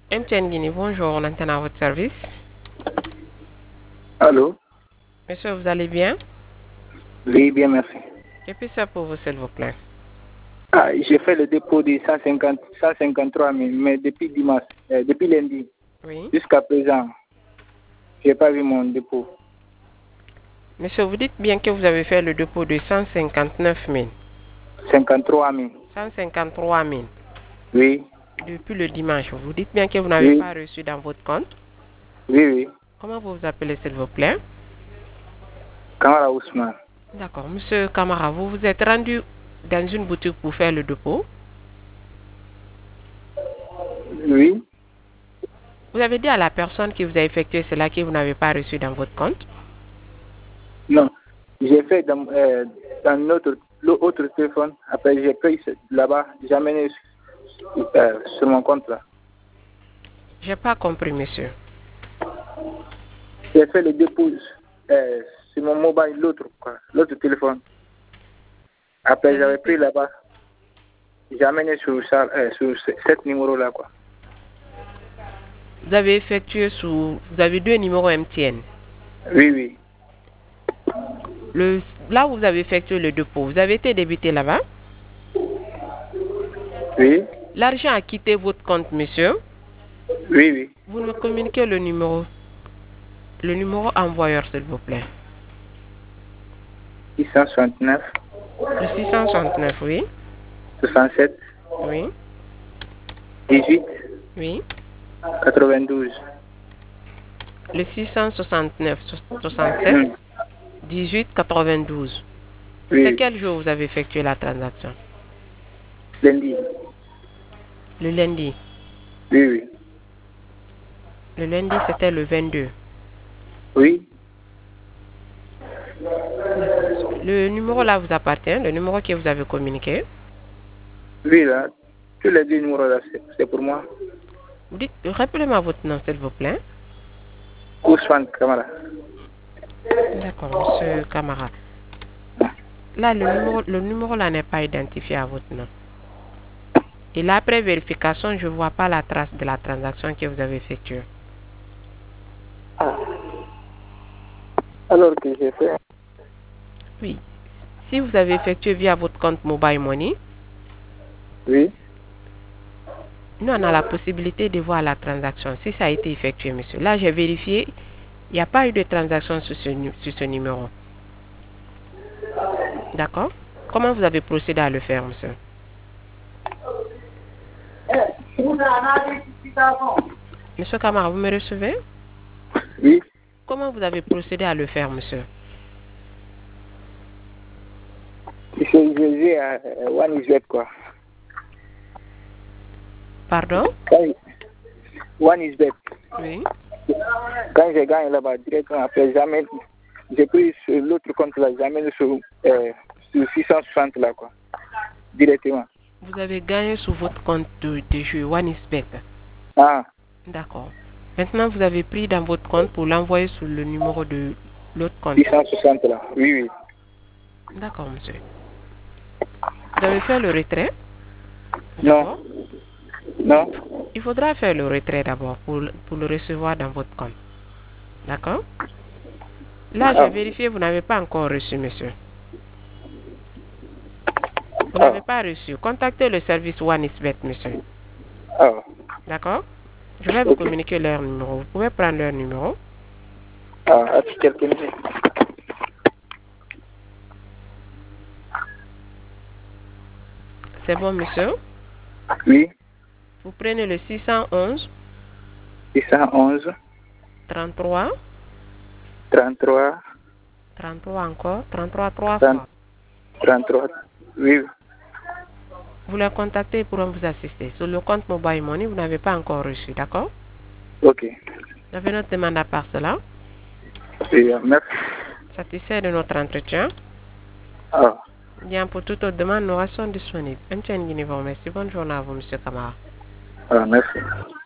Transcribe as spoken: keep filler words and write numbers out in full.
M T N Guinée, bonjour, on entend à votre service. Allô? Monsieur, vous allez bien? Oui, bien, merci. Que puis-je faire pour vous, s'il vous plaît? Ah, j'ai fait le dépôt de cent cinquante, cent cinquante-trois mille, mais depuis dimanche, euh, depuis lundi, Oui. jusqu'à présent, je n'ai pas vu mon dépôt. Monsieur, vous dites bien que vous avez fait le dépôt de cent cinquante-neuf mille. cinquante-trois mille. cent cinquante-trois mille. Oui. Depuis le dimanche. Vous dites bien que vous n'avez Oui. pas reçu dans votre compte. Oui, oui. Comment vous vous appelez, s'il vous plaît? Kamara Ousmane. D'accord. Monsieur Kamara, vous vous êtes rendu dans une boutique pour faire le dépôt? Oui. Vous avez dit à la personne qui vous a effectué cela que vous n'avez pas reçu dans votre compte? Non. J'ai fait dans, euh, dans notre, l'autre téléphone. Après, j'ai pris là-bas. J'ai amené euh, sur mon compte là. J'ai pas compris, monsieur. J'ai fait le dépôt euh, sur mon mobile, l'autre, quoi. L'autre téléphone. Après, j'avais pris là-bas. J'ai amené sur, ça, euh, sur ce numéro-là, quoi. Vous avez effectué sous... Vous avez deux numéros M T N. Oui, oui. Le... Là où vous avez effectué le dépôt, vous avez été débité là-bas? Oui. L'argent a quitté votre compte, monsieur? Oui, oui. Vous me communiquez le numéro. Le numéro envoyeur, s'il vous plaît. six cent soixante-neuf. Le six cent soixante-neuf, oui. soixante-sept. Oui. dix-huit. Oui. quatre-vingt-douze. Le six cent soixante-neuf, soixante-sept, Hum. dix-huit, quatre-vingt-douze. Oui. C'est quel jour vous avez effectué la transaction? Lundi. Le lundi. Oui, oui. Le lundi, c'était le vingt-deux. Oui. D'accord. Le numéro là vous appartient, le numéro que vous avez communiqué. Oui, là. Tous les deux numéros là, c'est, c'est pour moi. Vous dites, rappelez-moi votre nom, s'il vous plaît. Ousmane Kamara. D'accord, monsieur Kamara. Là, le numéro, le numéro là n'est pas identifié à votre nom. Et là, après vérification, je ne vois pas la trace de la transaction que vous avez effectuée. Ah. Alors que j'ai fait. Oui. Si vous avez effectué via votre compte Mobile Money, Oui. nous, on a la possibilité de voir la transaction, si ça a été effectué, monsieur. Là, j'ai vérifié, il n'y a pas eu de transaction sur ce, sur ce numéro. D'accord? Comment vous avez procédé à le faire, monsieur? Monsieur Kamara, vous me recevez? Oui. Comment vous avez procédé à le faire, monsieur? Je j'ai à One is quoi. Pardon? One is bet. Oui. Quand j'ai gagné là-bas, directement après, j'amène, j'ai pris sur l'autre compte là, j'amène sur, euh, sur six cent soixante là, quoi. Directement. Vous avez gagné sur votre compte de, de jeu OneXBet. Ah. D'accord. Maintenant, vous avez pris dans votre compte pour l'envoyer sur le numéro de l'autre compte. six cent soixante là, oui, oui. D'accord, monsieur. Vous avez fait le retrait? Non. Non. Il faudra faire le retrait d'abord pour, pour le recevoir dans votre compte. D'accord? Là, Ah. j'ai vérifié, vous n'avez pas encore reçu, monsieur. Vous Ah. n'avez pas reçu. Contactez le service OneXBet, monsieur. Ah. D'accord? Je vais vous Okay. communiquer leur numéro. Vous pouvez prendre leur numéro. Ah, attends quelques minutes. C'est bon, monsieur? Oui. Vous prenez le six cent onze. six cent onze. trente-trois. trente-trois. trente-trois encore. trente-trois trois fois. trente-trois. Oui. Vous les contactez pour vous assister. Sur le compte Mobile Money, vous n'avez pas encore reçu, d'accord? Ok. Vous avez notre demande à part cela. Oui, merci. Satisfait de notre entretien. Ah. Bien, pour toute autre demande, nous restons disponibles. M T N Guinée vous remercie. Bonne journée à vous, monsieur Kamara. Ah, merci.